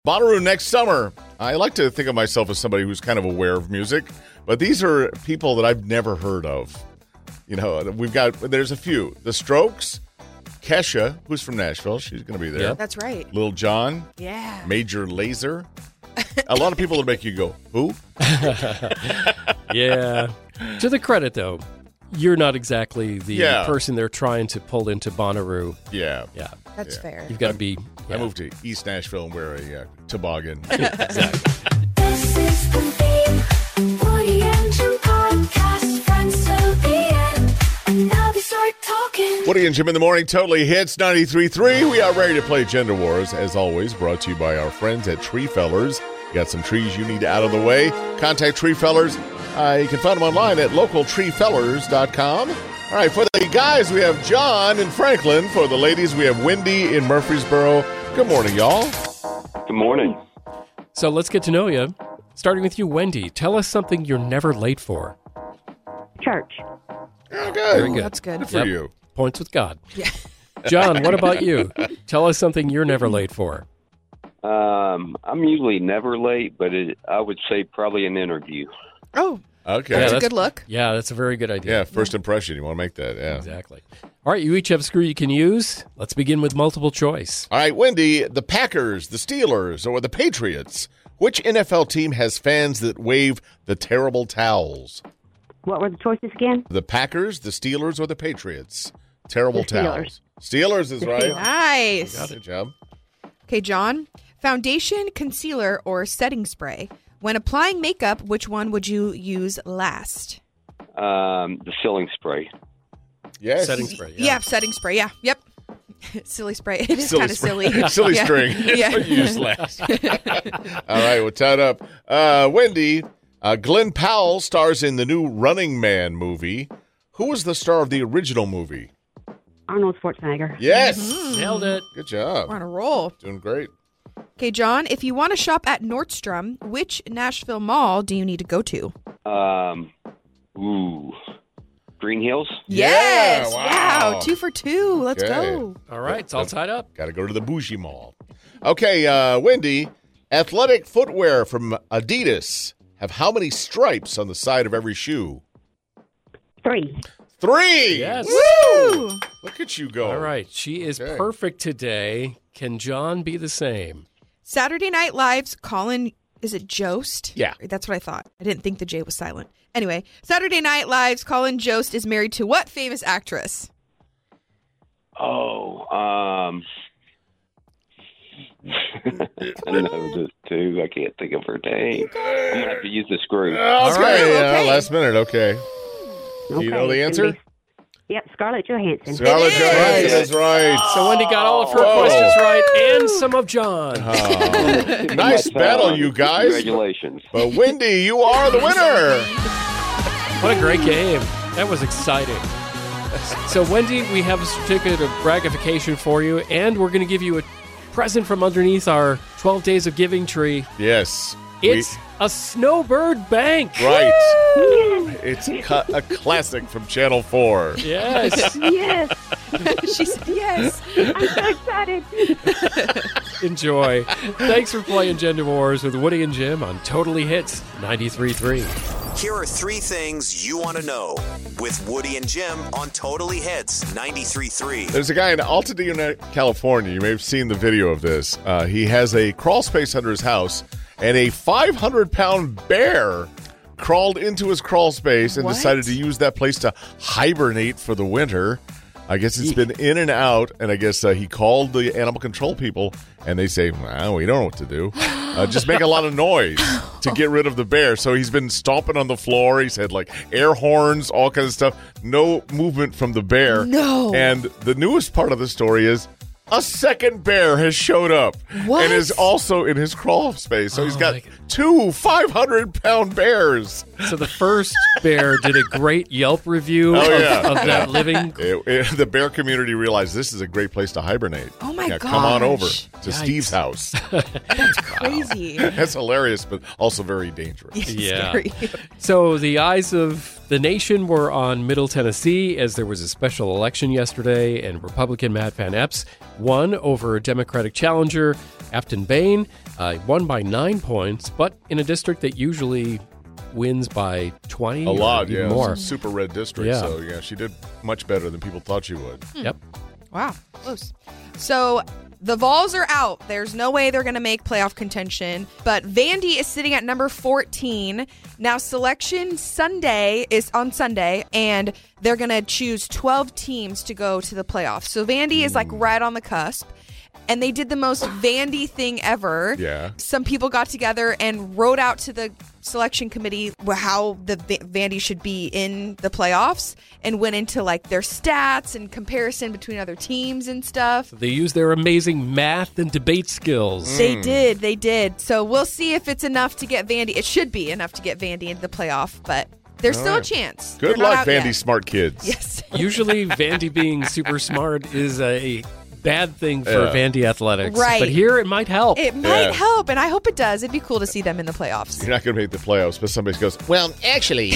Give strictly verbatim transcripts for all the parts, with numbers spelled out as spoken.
Bonnaroo next summer. I like to think of myself as somebody who's kind of aware of music, but these are people that I've never heard of. You know, we've got, there's a few. The Strokes, Kesha, who's from Nashville. She's going to be there. Yeah. That's right. Lil Jon. Yeah. Major Lazer. A lot of people will make you go, who? Yeah. To the credit, though, you're not exactly the Yeah. person they're trying to pull into Bonnaroo. Yeah. Yeah. That's Yeah. fair. You've got to be... I yeah. moved to East Nashville and wear a uh, toboggan. Exactly. This is the theme. Woody and Jim podcast. Friends till the end. And now they start talking. Woody and Jim in the morning, totally hits ninety-three point three. We are ready to play Gender Wars, as always, brought to you by our friends at Tree Fellers. You got some trees you need out of the way. Contact Tree Fellers. Uh, you can find them online at local tree fellers dot com. All right, for the guys, we have John in Franklin. For the ladies, we have Wendy in Murfreesboro. Good morning, y'all. Good morning. So let's get to know you. Starting with you, Wendy. Tell us something you're never late for. Church. Oh, good. Very good. That's good. Good for Yep. you. Points with God. Yeah. John, what about you? Tell us something you're never late for. Um, I'm usually never late, but it, I would say probably an interview. Oh, Okay. Yeah, that's a that's- good look. Yeah, that's a very good idea. Yeah, first impression. You want to make that, yeah. Exactly. All right, you each have a screw you can use. Let's begin with multiple choice. All right, Wendy, the Packers, the Steelers, or the Patriots? Which N F L team has fans that wave the terrible towels? What were the choices again? The Packers, the Steelers, or the Patriots? Terrible The Steelers. towels. Steelers is The right. Steelers. Nice. Good job. Okay, John. Foundation, concealer, or setting spray. When applying makeup, which one would you use last? Um, the filling spray. Yes. Setting spray. Yeah, Yeah. setting spray. Yeah. Yep. Silly spray. It is Silly kind of spray. silly. Silly Yeah. string. Yeah. What you used last. All right, we're tied up. Uh, Wendy, uh, Glenn Powell stars in the new Running Man movie. Who was the star of the original movie? Arnold Schwarzenegger. Yes. Nailed it. Good job. We're on a roll. Doing great. Okay, John. If you want to shop at Nordstrom, which Nashville mall do you need to go to? Um, ooh, Green Hills. Yes. wow. Wow. Two for two. Let's Okay. go. All right, it's all tied up. Got to go to the bougie mall. Okay, uh, Wendy, athletic footwear from Adidas have how many stripes on the side of every shoe? Three. Three. Yes. Woo! Look at you go. All right, she is Okay. perfect today. Can John be the same? Saturday Night Live's Colin, is it Jost? Yeah. That's what I thought. I didn't think the J was silent. Anyway, Saturday Night Live's Colin Jost is married to what famous actress? Oh, um, I know this too. I can't think of her name. I'm gonna have to use the screw. Okay, right. uh, Okay. last minute. Okay. Do you know the it's answer? gonna be- Yep, Scarlett Johansson. Scarlett It Johansson is. is right. So Wendy got all of her Whoa. questions right and some of John. Oh, nice My battle, son. you guys. Congratulations. But Wendy, you are the winner. What a great game. That was exciting. So, Wendy, we have a certificate of braggification for you, and we're going to give you a present from underneath our twelve Days of Giving tree. Yes. It's a snowbird bank. We, right. It's a, cu- a classic from Channel four. Yes. Yes, She said yes. I'm so excited. Enjoy. Thanks for playing Gender Wars with Woody and Jim on Totally Hits ninety-three point three. Here are three things you want to know with Woody and Jim on Totally Hits ninety-three point three. There's a guy in Altadena, California. You may have seen the video of this. Uh, he has a crawl space under his house, and a five hundred pound bear crawled into his crawl space and What? decided to use that place to hibernate for the winter. I guess it's been in and out, and I guess uh, he called the animal control people, and they say, well, we don't know what to do. Uh, just make a lot of noise to get rid of the bear. So he's been stomping on the floor. He's had, like, air horns, all kinds of stuff. No movement from the bear. No. And the newest part of the story is a second bear has showed up What? and is also in his crawl space. So he's Oh, got my God. two five hundred pound bears. So the first bear did a great Yelp review Oh, of, yeah. of that living. It- it- the bear community realized this is a great place to hibernate. Oh, my yeah, Come on over gosh. to Yikes. Steve's house. Crazy. That's hilarious, but also very dangerous. Yeah. Scary. So the eyes of the nation were on Middle Tennessee as there was a special election yesterday, and Republican Matt Van Epps won over Democratic challenger Afton Bain. Uh, won by nine points, but in a district that usually wins by twenty A or lot, even yeah. more. It's a super red district, Yeah. so yeah, she did much better than people thought she would. Yep. Wow, close. So the Vols are out. There's no way they're going to make playoff contention. But Vandy is sitting at number fourteen. Now, Selection Sunday is on Sunday, and they're going to choose twelve teams to go to the playoffs. So Vandy is like right on the cusp. And they did the most Vandy thing ever. Yeah. Some people got together and wrote out to the selection committee how the Va- Vandy should be in the playoffs and went into like their stats and comparison between other teams and stuff. They use their amazing math and debate skills. They did. They did. So we'll see if it's enough to get Vandy. It should be enough to get Vandy into the playoff, but there's All still right. a chance. Good They're not luck, out Vandy yet. smart kids. Yes. Usually, Vandy being super smart is a bad thing for Yeah. Vandy athletics. Right. But here it might help. It might Yeah. help, and I hope it does. It'd be cool to see them in the playoffs. You're not going to make the playoffs, but somebody goes, well, actually.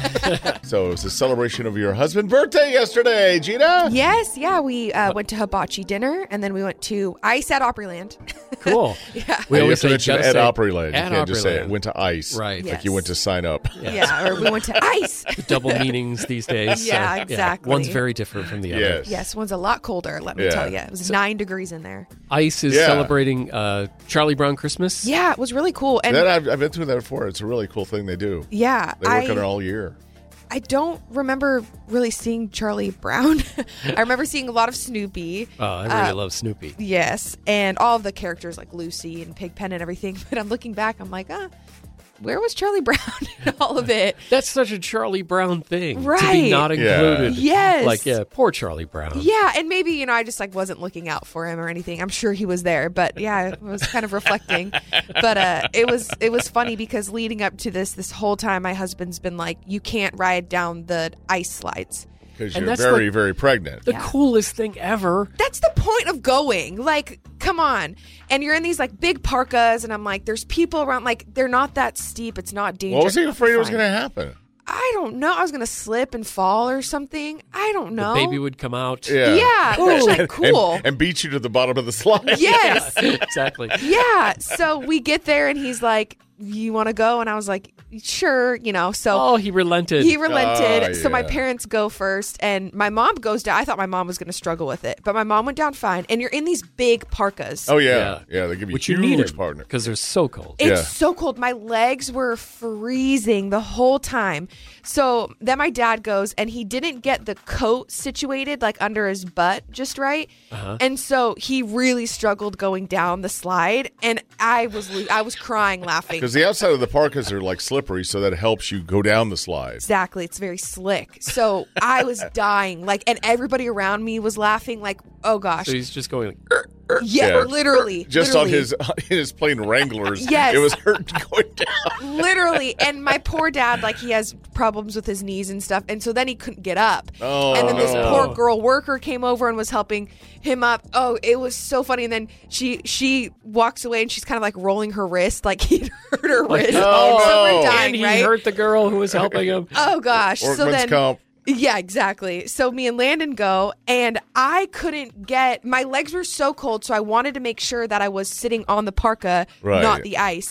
So it's a celebration of your husband's birthday yesterday, Gina. Yes, yeah. We uh, went to hibachi dinner, and then we went to Ice at Opryland. Cool. Yeah. We you always have to say mention gotta at say Opryland. You at can't just say it Opryland. went to ice. Right. Yes. Like you went to sign up. Yeah, or we went to Ice. Double meanings these days. so, Yeah, exactly. One's very different from the other. Yes. Yes, one's a lot colder, let me Yeah. tell you. It was nine degrees in there. Ice is Yeah. celebrating uh, Charlie Brown Christmas. Yeah, it was really cool. And That I've, I've been through that before. It's a really cool thing they do. yeah, They work I, on it all year. I don't remember really seeing Charlie Brown. I remember seeing a lot of Snoopy. Oh, I really Uh, love Snoopy. Yes, and all of the characters like Lucy and Pigpen and everything. But I'm looking back, I'm like, ah, where was Charlie Brown in all of it? That's such a Charlie Brown thing. To be Right. not Yeah. included. Yes. Like, yeah, poor Charlie Brown. Yeah, and maybe, you know, I just like wasn't looking out for him or anything. I'm sure he was there, but yeah, I was kind of reflecting. But uh it was it was funny because leading up to this this whole time my husband's been like, you can't ride down the ice slides. Because And you're that's very, like- very pregnant. The Yeah. coolest thing ever. That's the point of going. Like, come on. And you're in these like big parkas, and I'm like, there's people around. Like, they're not that steep. It's not dangerous. What was he afraid it was Fine. going to happen? I don't know. I was gonna slip and fall or something. I don't know. The baby would come out. Yeah. Yeah, which like And- cool. And, and beat you to the bottom of the slide. Yes. exactly. Yeah. So we get there, and he's like, "You want to go?" And I was like, "Sure." You know. So Oh, he relented. he relented. Oh, So my yeah. parents go first, and my mom goes down. I thought my mom was going to struggle with it, but my mom went down fine. And you're in these big parkas. Oh, yeah. Yeah, they give you Which you huge need partner. because they're so cold. It's Yeah. so cold. My legs were freezing the whole time. So then my dad goes, and he didn't get the coat situated like under his butt just right. Uh-huh. And so he really struggled going down the slide, and I was lo- I was crying laughing. Because the outside of the parkas are like slippery, so that helps you go down the slide. Exactly. It's very slick. So I was dying. Like, and everybody around me was laughing like, oh gosh. So he's just going like, "Er." Yeah, Yeah. literally. Just literally. on his in his plain Wranglers, Yes. it was hurting going down. Literally. And my poor dad, like, he has problems with his knees and stuff. And so then he couldn't get up. Oh, and then this no. poor girl worker came over and was helping him up. Oh, it was so funny. And then she she walks away, and she's kind of like rolling her wrist, like he'd hurt her wrist. oh, so we're no. dying, and he right? hurt the girl who was helping him. Oh, gosh. so Workman's then. comp. Yeah, exactly. So me and Landon go, and I couldn't get, my legs were so cold, so I wanted to make sure that I was sitting on the parka, Right. not the ice.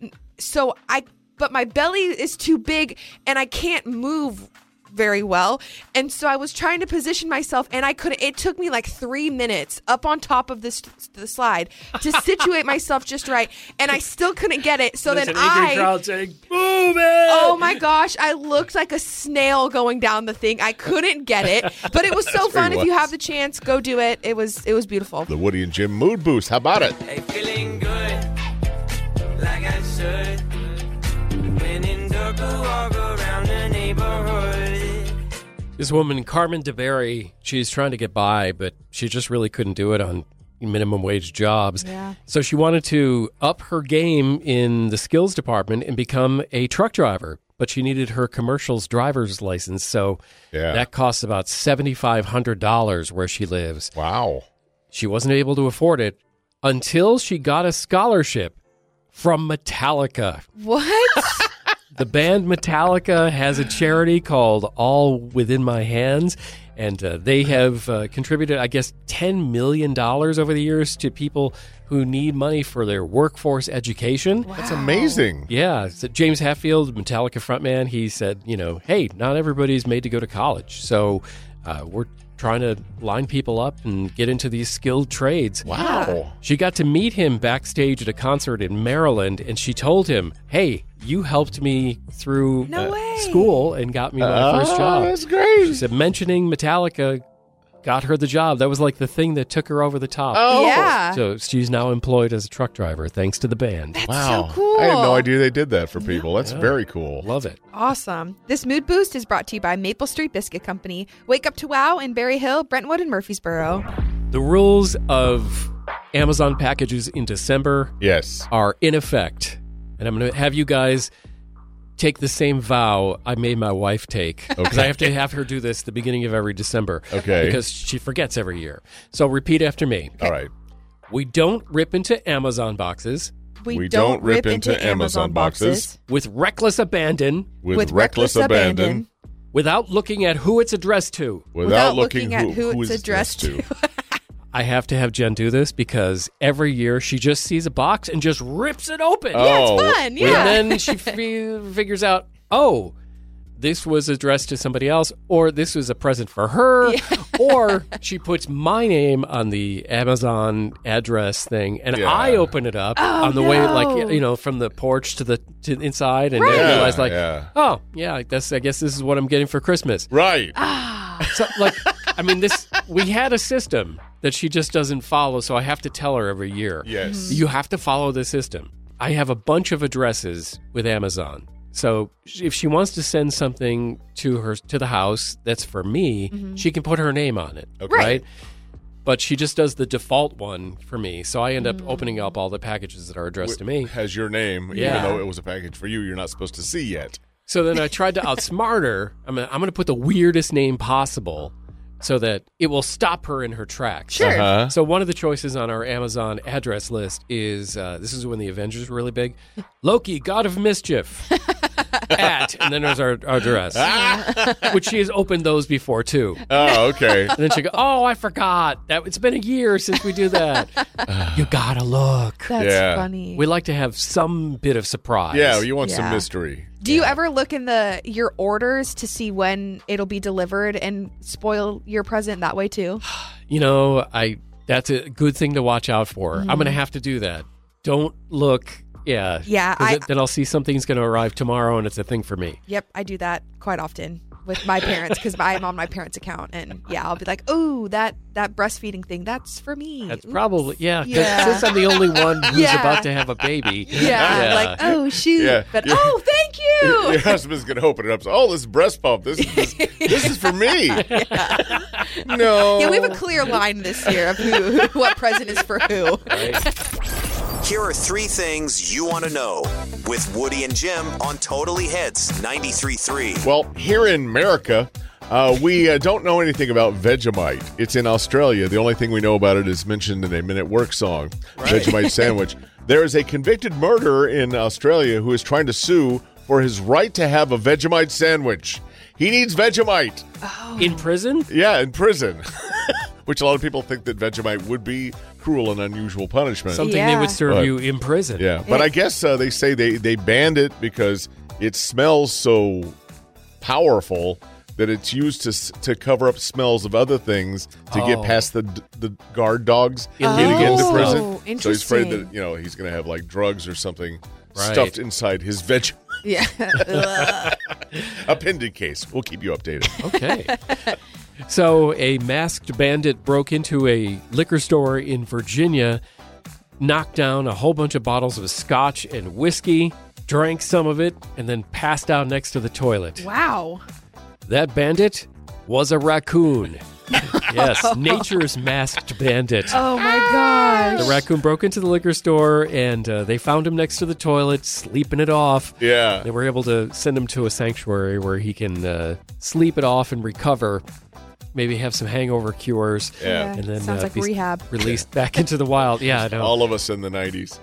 So I, but my belly is too big, and I can't move very well. And so I was trying to position myself, and I couldn't. It took me like three minutes up on top of this the slide to situate myself just right, and I still couldn't get it. So There's then an angry I. crowd saying, "Move it!" Oh my gosh, I looked like a snail going down the thing. I couldn't get it, but it was so That's where fun. he If you was. have the chance, go do it. It was it was beautiful. The Woody and Jim mood boost. How about it? Hey, feeling good, like I should. When in dark, I walk around the neighborhood. This woman, Carmen DeBerry, she's trying to get by, but she just really couldn't do it on minimum wage jobs. Yeah. So she wanted to up her game in the skills department and become a truck driver, but she needed her commercials driver's license. So Yeah. that costs about seven thousand five hundred dollars where she lives. Wow. She wasn't able to afford it until she got a scholarship from Metallica. What? The band Metallica has a charity called All Within My Hands, and uh, they have uh, contributed, I guess, ten million dollars over the years to people who need money for their workforce education. Wow. That's amazing. Yeah, so James Hetfield, Metallica frontman, he said, you know, hey, not everybody's made to go to college, so uh, we're trying to line people up and get into these skilled trades. Wow. She got to meet him backstage at a concert in Maryland, and she told him, hey, you helped me through No uh, way. school and got me my Oh, first job. that's great. She said mentioning Metallica got her the job. That was like the thing that took her over the top. Oh. Yeah. So she's now employed as a truck driver thanks to the band. That's Wow. so cool. I had no idea they did that for people. That's Yeah. very cool. Love it. Awesome. This mood boost is brought to you by Maple Street Biscuit Company. Wake up to wow in Berry Hill, Brentwood, and Murfreesboro. The rules of Amazon packages in December Yes. are in effect. And I'm going to have you guys take the same vow I made my wife take. Because I have to have her do this at the beginning of every December. Okay. Because she forgets every year. So repeat after me. All right. We don't rip into Amazon boxes We, We don't rip into Amazon boxes. with reckless abandon With, reckless, abandon, without looking at who it's addressed to. without, Without looking, looking at who, who it's addressed to. I have to have Jen do this because every year she just sees a box and just rips it open. Oh, It's fun. Yeah. And then she fi- figures out, oh, this was addressed to somebody else, or this was a present for her, or she puts my name on the Amazon address thing, and Yeah. I open it up Oh, on the way, no. like, you know, from the porch to the to inside, and Right. then Yeah, realize, like, yeah. oh, yeah, I guess, I guess this is what I'm getting for Christmas. Right. So, like, I mean, this we had a system that she just doesn't follow, so I have to tell her every year. Yes. You have to follow the system. I have a bunch of addresses with Amazon. So if she wants to send something to her to the house that's for me, she can put her name on it, Okay. right? But she just does the default one for me. So I end up opening up all the packages that are addressed to me. Has your name, Yeah. even though it was a package for you, you're not supposed to see yet. So then I tried to outsmart her. I'm gonna, I'm going to put the weirdest name possible so that it will stop her in her tracks. Sure. Uh-huh. So one of the choices on our Amazon address list is, uh, this is when the Avengers were really big, Loki, God of Mischief, at, and then there's our, our address, which she has opened those before too. Oh, okay. And then she go, oh, I forgot. that It's been a year since we do that. You gotta look. That's Yeah. funny. We like to have some bit of surprise. Yeah, you want some Yeah. mystery. Do you ever look in the your orders to see when it'll be delivered and spoil your present that way too? You know, I that's a good thing to watch out for. I'm going to have to do that. Don't look. Yeah. Yeah, 'Cause I- it- then I'll see something's going to arrive tomorrow and it's a thing for me. Yep, I do that quite often with my parents because I'm on my parents' account, and yeah, I'll be like, "Oh, that that breastfeeding thing, that's for me." That's Oops. probably, yeah. 'cause Yeah. Since I'm the only one who's Yeah. about to have a baby. Yeah, like oh shoot, Yeah, but yeah. oh thank you. Your husband's going to open it up. So, oh, this is breast pump. This is this, this is for me. No. Yeah, we have a clear line this year of who, what present is for who. Here are three things you want to know with Woody and Jim on Totally Hits ninety-three point three. Well, here in America, uh, we uh, don't know anything about Vegemite. It's in Australia. The only thing we know about it is mentioned in a Men at Work song, Vegemite sandwich. There is a convicted murderer in Australia who is trying to sue for his right to have a Vegemite sandwich. He needs Vegemite. In prison? Yeah, in prison. Which a lot of people think that Vegemite would be cruel and unusual punishment. Something they Yeah. would serve But- you in prison. Yeah, but I guess uh, they say they, they banned it because it smells so powerful that it's used to s- to cover up smells of other things to get Oh. past the the guard dogs Illegal getting into stuff. prison. Oh, So he's afraid interesting. that you know he's going to have like drugs or something Right. stuffed inside his veg Yeah. Ugh. appendix case. We'll keep you updated. Okay. So, a masked bandit broke into a liquor store in Virginia, knocked down a whole bunch of bottles of scotch and whiskey, drank some of it, and then passed out next to the toilet. Wow. That bandit was a raccoon. Yes, nature's masked bandit. Oh my gosh. The raccoon broke into the liquor store, and uh, they found him next to the toilet, sleeping it off. Yeah. They were able to send him to a sanctuary where he can uh, sleep it off and recover. maybe have some hangover cures. Yeah. And then Sounds uh, like be rehab. released back into the wild. Yeah, I know. All of us in the nineties.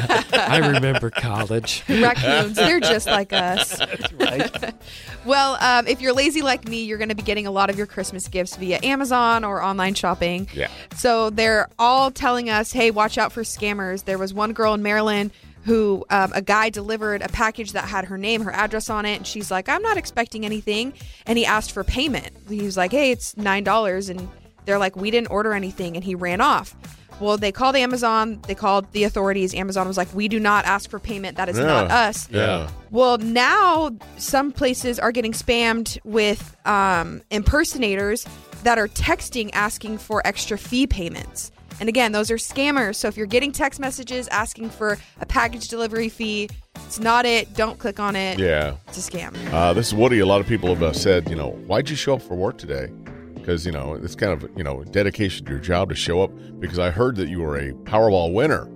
I remember college. Raccoons, they're just like us. Right. Well, um, if you're lazy like me, you're going to be getting a lot of your Christmas gifts via Amazon or online shopping. Yeah. So they're all telling us, hey, watch out for scammers. There was one girl in Maryland who um, a guy delivered a package that had her name, her address on it. And she's like, I'm not expecting anything. And he asked for payment. He was like, hey, it's nine dollars. And they're like, we didn't order anything. And he ran off. Well, they called Amazon. They called the authorities. Amazon was like, we do not ask for payment. That is Yeah. not us. Yeah. Well, now some places are getting spammed with um, impersonators that are texting asking for extra fee payments. And again, those are scammers. So if you're getting text messages asking for a package delivery fee, it's not it. Don't click on it. Yeah. It's a scam. Uh, this is Woody. A lot of people have uh, said, you know, why'd you show up for work today? Because, you know, it's kind of, you know, dedication to your job to show up, because I heard that you were a Powerball winner.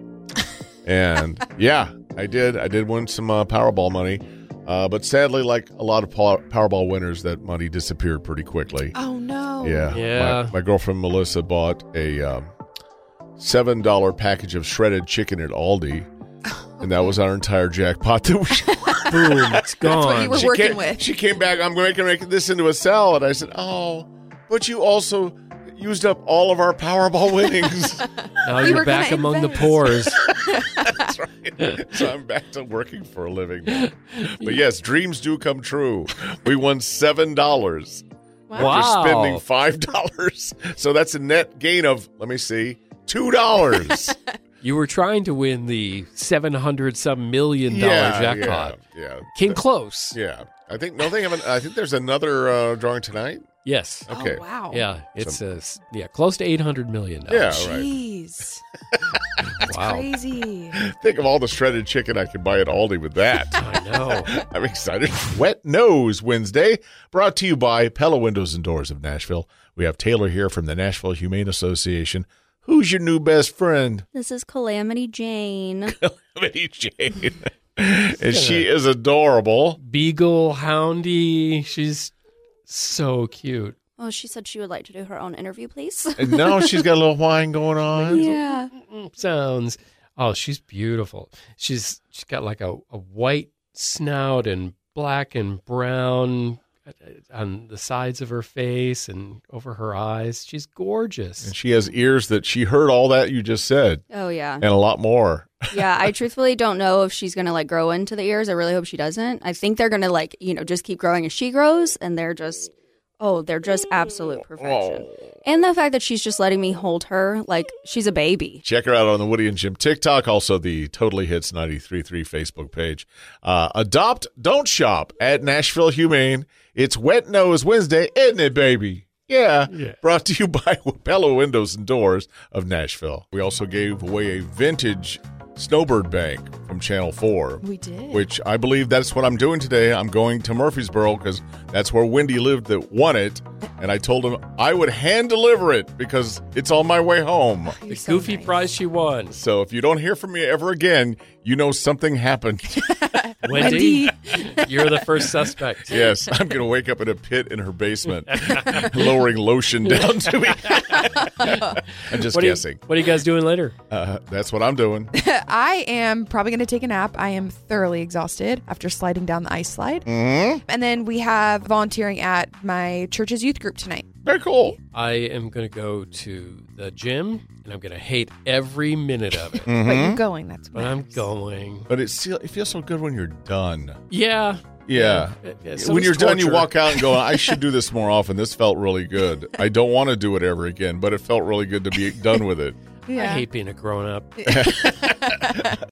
And yeah, I did. I did win some uh, Powerball money. Uh, but sadly, like a lot of pow- Powerball winners, that money disappeared pretty quickly. Oh, no. Yeah. Yeah. My, my girlfriend Melissa bought a um, seven dollar package of shredded chicken at Aldi. And that was our entire jackpot that we Boom, it's gone. you were she working came, with. She came back, I'm going to make this into a salad. I said, oh, but you also used up all of our Powerball winnings. Now We you're were back gonna among the invest. pores. That's right. So I'm back to working for a living now. But yes, dreams do come true. We won seven dollars Wow. after spending five dollars. So that's a net gain of, let me see, two dollars. You were trying to win the seven hundred some million dollar yeah, jackpot. Yeah, yeah. Came close. Yeah. I think, no, they haven't. I think there's another uh, drawing tonight. Yes. Okay. Oh, wow. Yeah, it's uh, s- yeah, close to eight hundred million Yeah, dollars. right. Jeez. That's Wow. crazy. Think of all the shredded chicken I could buy at Aldi with that. I know. I'm excited. Wet Nose Wednesday, brought to you by Pella Windows and Doors of Nashville. We have Taylor here from the Nashville Humane Association. Who's your new best friend? This is Calamity Jane. Calamity Jane. And she is adorable. Beagle Houndy. She's so cute. Oh, she said she would like to do her own interview, please. And now she's got a little whine going on. Yeah. Sounds. Oh, she's beautiful. She's she's got like a, a white snout and black and brown on the sides of her face and over her eyes. She's gorgeous. And she has ears that she heard all that you just said Oh, yeah. and a lot more. Yeah, I truthfully don't know if she's going to like grow into the ears. I really hope she doesn't. I think they're going to like, you know, just keep growing as she grows, and they're just, oh, they're just absolute perfection. And the fact that she's just letting me hold her like she's a baby. Check her out on the Woody and Jim TikTok, also the Totally Hits ninety-three point three Facebook page. Uh, adopt, don't shop at Nashville Humane. It's Wet Nose Wednesday, isn't it, baby? Yeah. Yeah. Brought to you by Pella Windows and Doors of Nashville. We also gave away a vintage Snowbird Bank from Channel four. We did. Which I believe that's what I'm doing today. I'm going to Murfreesboro because that's where Wendy lived that won it. And I told him I would hand deliver it because it's on my way home. You're The so goofy nice. prize she won. So if you don't hear from me ever again, you know something happened. Wendy, you're the first suspect. Yes, I'm going to wake up in a pit in her basement, lowering lotion down to me. I'm just What are, you, guessing. what are you guys doing later? Uh, that's what I'm doing. I am probably going to take a nap. I am thoroughly exhausted after sliding down the ice slide. Mm-hmm. And then we have volunteering at my church's youth group tonight. Very cool. I am going to go to the gym, and I'm going to hate every minute of it. But Mm-hmm. you're going. That's But what I'm going. But it's, it feels so good when you're done. Yeah. Yeah. Yeah, yeah, so When is you're done, you torture. walk out and go, I should do this more often. This felt really good. I don't want to do it ever again, but it felt really good to be done with it. I hate being a grown up.